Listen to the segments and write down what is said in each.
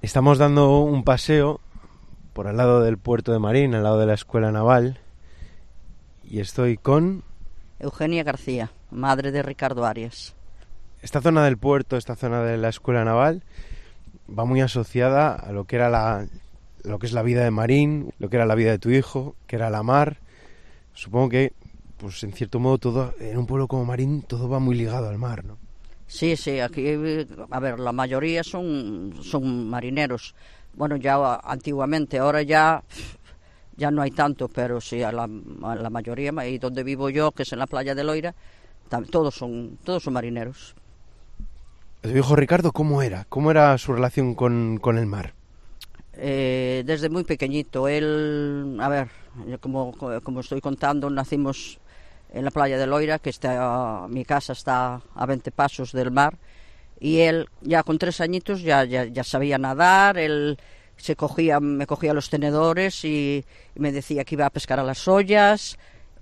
Estamos dando un paseo por al lado del puerto de Marín, al lado de la escuela naval, y estoy con Eugenia García, madre de Ricardo Arias. Esta zona del puerto, esta zona de la escuela naval, va muy asociada a lo que era lo que es la vida de Marín, lo que era la vida de tu hijo, que era la mar. Supongo que, pues en cierto modo, todo en un pueblo como Marín, todo va muy ligado al mar, ¿no? Sí, aquí, a ver, la mayoría son marineros. Bueno, ya antiguamente, ahora ya no hay tanto, pero sí, a la mayoría, y donde vivo yo, que es en la playa de Loira, todos son marineros. Tu hijo Ricardo, ¿cómo era? ¿Cómo era su relación con el mar? Desde muy pequeñito. Él, a ver, como estoy contando, nacimos en la playa de Loira, que mi casa está a 20 pasos del mar, y él ya con 3 añitos ya sabía nadar. Él me cogía los tenedores y me decía que iba a pescar a las ollas,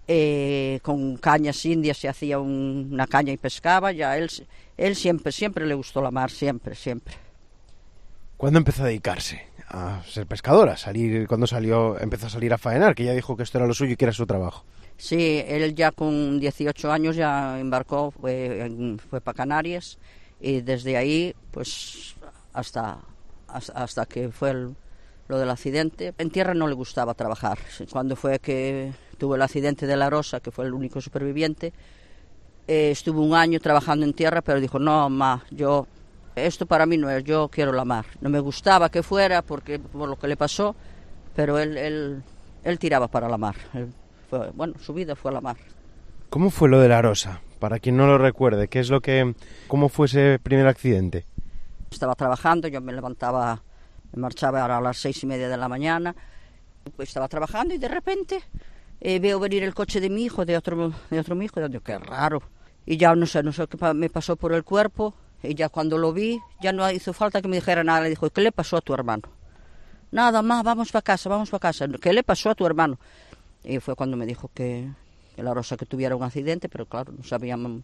con cañas indias se hacía una caña y pescaba. Ya él siempre le gustó la mar, siempre. ¿Cuándo empezó a dedicarse a ser pescadora? ¿Cuándo empezó a salir a faenar? Que ya dijo que esto era lo suyo y que era su trabajo. Sí, él ya con 18 años ya embarcó, fue para Canarias, y desde ahí pues hasta que fue lo del accidente. En tierra no le gustaba trabajar. Cuando fue que tuvo el accidente de La Rosa, que fue el único superviviente, estuvo 1 año trabajando en tierra, pero dijo, no, ma, esto para mí no es, yo quiero la mar. No me gustaba que fuera por lo que le pasó, pero él tiraba para la mar. Su vida fue a la mar. ¿Cómo fue lo de La Rosa? Para quien no lo recuerde, ¿cómo fue ese primer accidente? Estaba trabajando, yo me marchaba a las 6:30 de la mañana, pues estaba trabajando y de repente veo venir el coche de mi hijo, de otro mi hijo, y digo, qué raro. Y ya no sé qué me pasó por el cuerpo, y ya cuando lo vi, ya no hizo falta que me dijera nada. Le dijo, ¿qué le pasó a tu hermano? Nada más, vamos para casa. ¿Qué le pasó a tu hermano? Y fue cuando me dijo que La Rosa que tuviera un accidente, pero claro, no sabíamos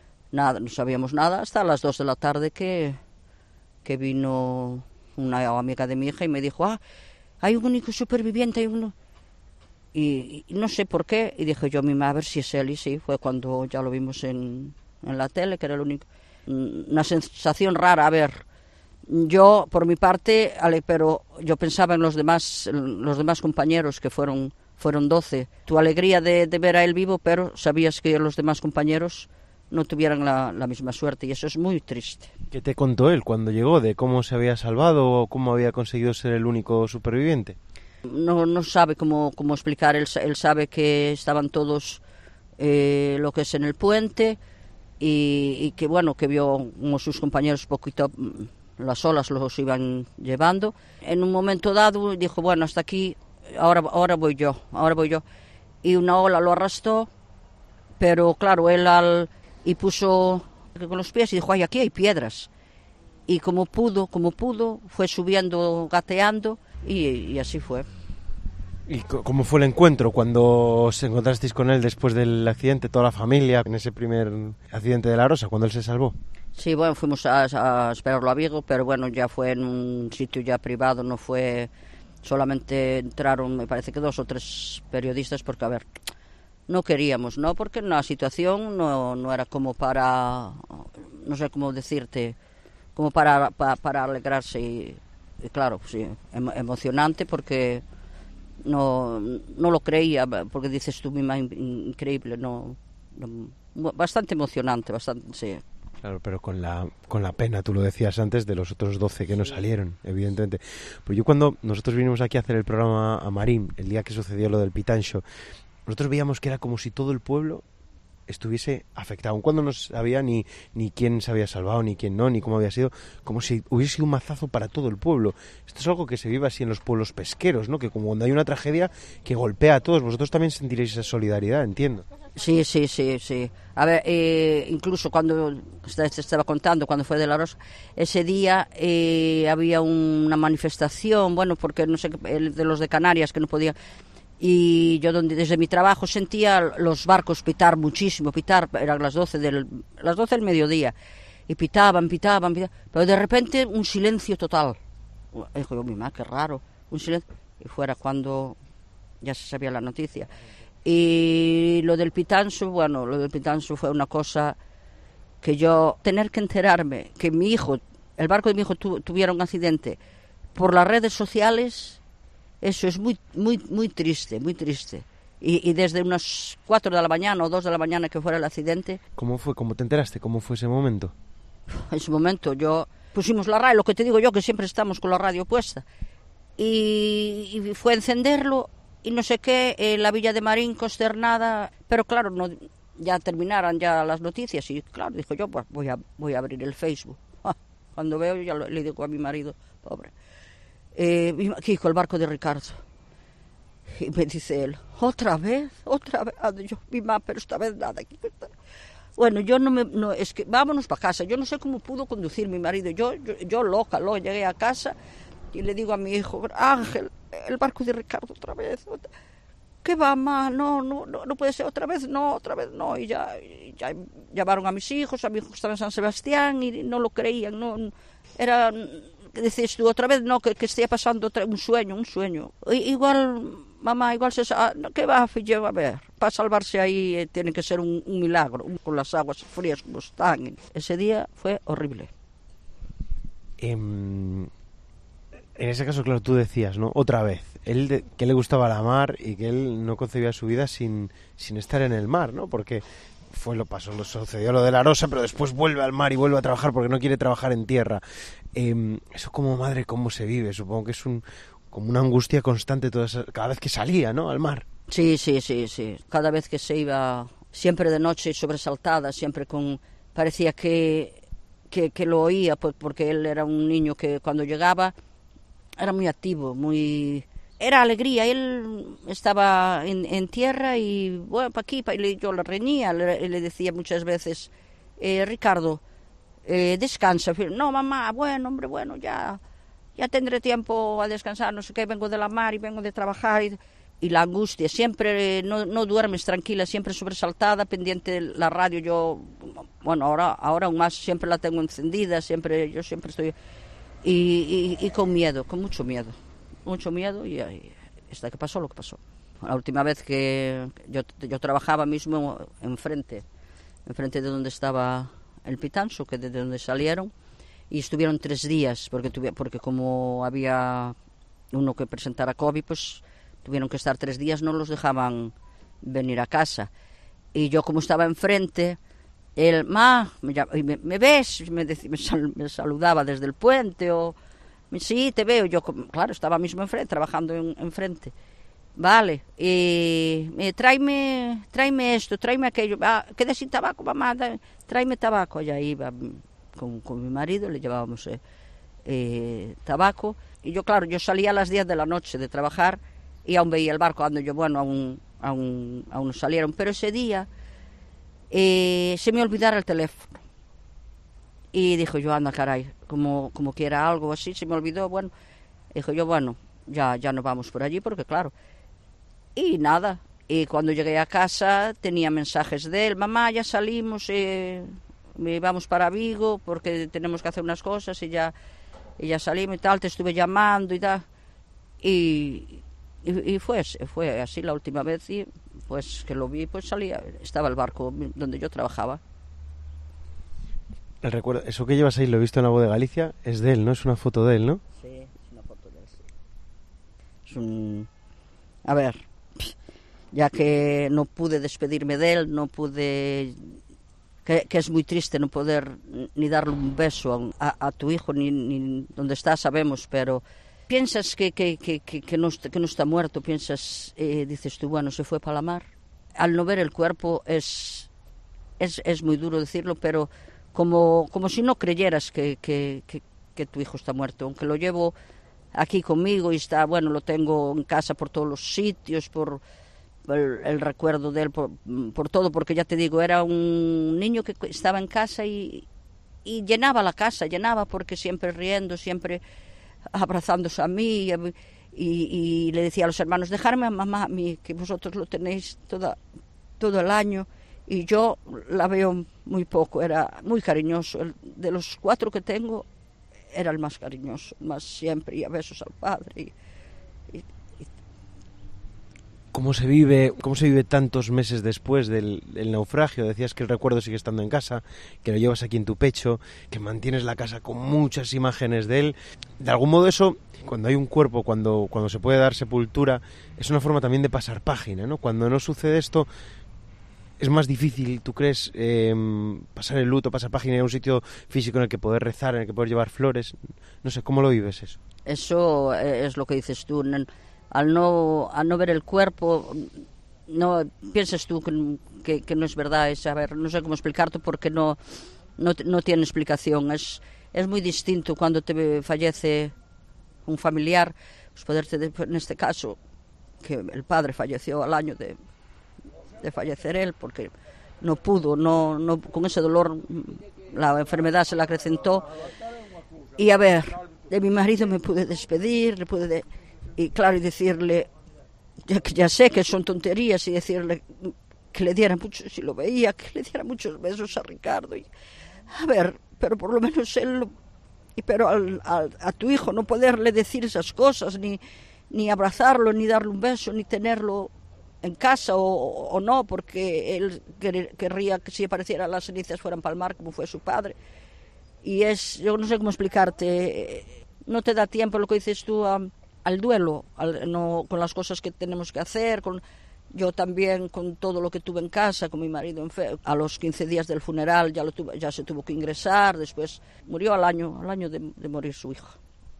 nada hasta las 2 de la tarde que vino una amiga de mi hija y me dijo, hay un único superviviente, y no sé por qué, y dije yo misma, a ver si es él, y sí, fue cuando ya lo vimos en la tele, que era el único. Una sensación rara, a ver, yo por mi parte, pero yo pensaba en los demás compañeros que fueron 12. Tu alegría de ver a él vivo, pero sabías que los demás compañeros no tuvieran la misma suerte, y eso es muy triste. ¿Qué te contó él cuando llegó? ¿De cómo se había salvado o cómo había conseguido ser el único superviviente? No sabe cómo explicar. Él sabe que estaban todos lo que es en el puente, y que bueno, que vio como sus compañeros poquito, las olas los iban llevando. En un momento dado dijo, bueno, hasta aquí, ahora voy yo. Y una ola lo arrastró, pero claro, él y puso con los pies y dijo, aquí hay piedras. Y como pudo, fue subiendo, gateando, y así fue. ¿Y cómo fue el encuentro cuando os encontrasteis con él después del accidente, toda la familia, en ese primer accidente de La Rosa, cuando él se salvó? Sí, bueno, fuimos a esperarlo a Vigo, pero bueno, ya fue en un sitio ya privado, no fue, solamente entraron, me parece que 2 o 3 periodistas, porque a ver, no queríamos, ¿no? Porque la situación no era como para, no sé cómo decirte, como para alegrarse, y claro, sí, emocionante, porque no lo creía, porque dices tú misma, increíble, bastante emocionante, bastante, sí. Claro, pero con la pena, tú lo decías antes, de los otros 12 que no salieron, evidentemente. Pues yo cuando nosotros vinimos aquí a hacer el programa a Marín, el día que sucedió lo del Pitancho, nosotros veíamos que era como si todo el pueblo estuviese afectado, aun cuando no sabía ni quién se había salvado, ni quién no, ni cómo había sido, como si hubiese sido un mazazo para todo el pueblo. Esto es algo que se vive así en los pueblos pesqueros, ¿no? Que como cuando hay una tragedia que golpea a todos, vosotros también sentiréis esa solidaridad, entiendo. Sí. A ver, incluso cuando te estaba contando, cuando fue de La Rosa, ese día había una manifestación, bueno, porque no sé, de los de Canarias que no podía. Y yo desde mi trabajo sentía los barcos pitar muchísimo, eran las 12 del mediodía, y pitaban, pero de repente un silencio total. Dijo yo, mi mamá, qué raro, un silencio. Y fuera cuando ya se sabía la noticia. Y lo del Pitanso, bueno, lo del Pitanso fue una cosa que yo, tener que enterarme que mi hijo, el barco de mi hijo tuviera un accidente por las redes sociales, eso es muy, muy, muy triste, muy triste. Y desde unas 4 de la mañana o 2 de la mañana que fuera el accidente. ¿Cómo fue? ¿Cómo te enteraste? ¿Cómo fue ese momento? En ese momento yo pusimos la radio, lo que te digo yo, que siempre estamos con la radio puesta. Y fue a encenderlo y no sé qué, la Villa de Marín consternada, pero claro, no, ya terminaran ya las noticias y claro, dijo yo, pues voy a abrir el Facebook. Cuando veo, ya le digo a mi marido, pobre, Kiko, el barco de Ricardo. Y me dice él, ¿otra vez? Yo, mi mamá, pero esta vez nada. Bueno, yo es que vámonos para casa. Yo no sé cómo pudo conducir mi marido. Yo loca, llegué a casa y le digo a mi hijo, Ángel, el barco de Ricardo otra vez. ¿Qué va, mamá? No puede ser otra vez no. Y ya llamaron a mis hijos, a mi hijo que estaba en San Sebastián y no lo creían. No, era, decías tú, otra vez no, que esté pasando un sueño. Igual, mamá, ¿qué va, fillo? A ver, para salvarse ahí tiene que ser un milagro, con las aguas frías como están. Ese día fue horrible. En ese caso, claro, tú decías, ¿no? Otra vez, que le gustaba la mar y que él no concebía su vida sin estar en el mar, ¿no? Porque sucedió lo de la Rosa, pero después vuelve al mar y vuelve a trabajar porque no quiere trabajar en tierra. Eso como madre, ¿cómo se vive? Supongo que es como una angustia constante cada vez que salía, ¿no? Al mar. Sí. Cada vez que se iba, siempre de noche sobresaltada, siempre parecía que lo oía, porque él era un niño que cuando llegaba era muy activo, era alegría. Él estaba en tierra y bueno, para aquí, yo le reñía, le decía muchas veces, Ricardo, descansa. No, mamá, bueno, ya tendré tiempo a descansar, no sé qué, vengo de la mar y vengo de trabajar. Y la angustia, siempre no duermes tranquila, siempre sobresaltada, pendiente de la radio. Yo, bueno, ahora aún más, siempre la tengo encendida, yo siempre estoy... Y con miedo, con mucho miedo y hasta que pasó lo que pasó. La última vez que yo trabajaba mismo enfrente de donde estaba el Pitanso, que desde donde salieron, y estuvieron 3 días, porque como había uno que presentara COVID, pues tuvieron que estar 3 días, no los dejaban venir a casa. Y yo como estaba enfrente... Él, ¿me ves? Me saludaba desde el puente, sí, te veo. Yo, claro, estaba mismo enfrente, trabajando enfrente. Vale, tráeme esto, tráeme aquello. Quedé sin tabaco, mamá, tráeme tabaco. Allá iba con mi marido, le llevábamos tabaco. Y yo, claro, yo salía a las 10 de la noche de trabajar y aún veía el barco, aún no salieron. Pero ese día... se me olvidara el teléfono y dijo yo, anda caray, como quiera algo así, se me olvidó. Bueno, dijo yo, bueno, ya nos vamos por allí, porque claro, y nada, y cuando llegué a casa tenía mensajes de él, mamá, ya salimos, vamos para Vigo porque tenemos que hacer unas cosas y ya salimos y tal, te estuve llamando y tal, y fue así la última vez. Y pues que lo vi, pues estaba el barco donde yo trabajaba. El recuerdo, eso que llevas ahí, lo he visto en la voz de Galicia, es de él, ¿no? Es una foto de él, ¿no? Sí, es una foto de él, sí. A ver, ya que no pude despedirme de él, no pude... Que es muy triste no poder ni darle un beso a tu hijo, ni donde está, sabemos, pero... Piensas que no está muerto, dices tú, bueno, se fue para la mar. Al no ver el cuerpo es muy duro decirlo, pero como si no creyeras que tu hijo está muerto, aunque lo llevo aquí conmigo y lo tengo en casa por todos los sitios, por el recuerdo de él, por todo, porque ya te digo, era un niño que estaba en casa y llenaba la casa, porque siempre riendo, siempre... abrazándose a mí y le decía a los hermanos, dejarme a mamá, que vosotros lo tenéis todo el año, y yo la veo muy poco. Era muy cariñoso. De los 4 que tengo, era el más cariñoso, más siempre, y a besos al padre. ¿Cómo se vive tantos meses después del naufragio? Decías que el recuerdo sigue estando en casa, que lo llevas aquí en tu pecho, que mantienes la casa con muchas imágenes de él. De algún modo eso, cuando hay un cuerpo, cuando se puede dar sepultura, es una forma también de pasar página, ¿no? Cuando no sucede esto, es más difícil, ¿tú crees, pasar el luto, pasar página en un sitio físico en el que poder rezar, en el que poder llevar flores? No sé, ¿cómo lo vives eso? Eso es lo que dices tú. Al no ver el cuerpo, no piensas tú que no es verdad. A ver, no sé cómo explicarte porque no tiene explicación. Es muy distinto cuando te fallece un familiar, pues en este caso, que el padre falleció al año de fallecer él, porque no pudo, no con ese dolor la enfermedad se le acrecentó. Y a ver, de mi marido me pude despedir, y claro, y decirle, ya sé que son tonterías, y decirle que le diera mucho, si lo veía, que le diera muchos besos a Ricardo. Y, a ver, pero por lo menos él, pero a tu hijo no poderle decir esas cosas, ni abrazarlo, ni darle un beso, ni tenerlo en casa o no, porque él querría que si apareciera las cenizas fueran para el mar, como fue su padre. Y yo no sé cómo explicarte, no te da tiempo, lo que dices tú, al duelo, con las cosas que tenemos que hacer, yo también con todo lo que tuve en casa, con mi marido enfermo. A los 15 días del funeral ya se tuvo que ingresar, después murió al año de morir su hijo.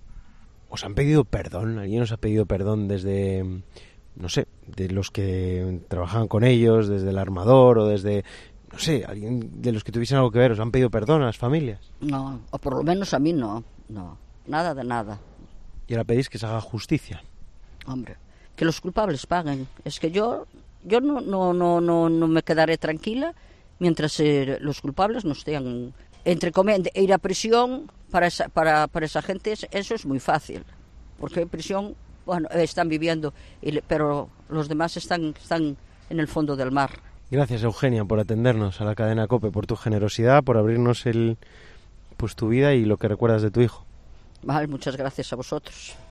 ¿Os han pedido perdón? ¿Alguien os ha pedido perdón desde, no sé, de los que trabajaban con ellos, desde el armador o desde, no sé, alguien de los que tuviesen algo que ver? ¿Os han pedido perdón a las familias? No, o por lo menos a mí no, nada de nada. ¿Y ahora pedís que se haga justicia? Hombre, que los culpables paguen. Es que yo no me quedaré tranquila mientras los culpables no estén, entre comillas, ir a prisión para esa gente. Eso es muy fácil, porque en prisión, bueno, están viviendo, pero los demás están en el fondo del mar. Gracias, Eugenia, por atendernos a la cadena COPE, por tu generosidad, por abrirnos tu vida y lo que recuerdas de tu hijo. Vale, muchas gracias a vosotros.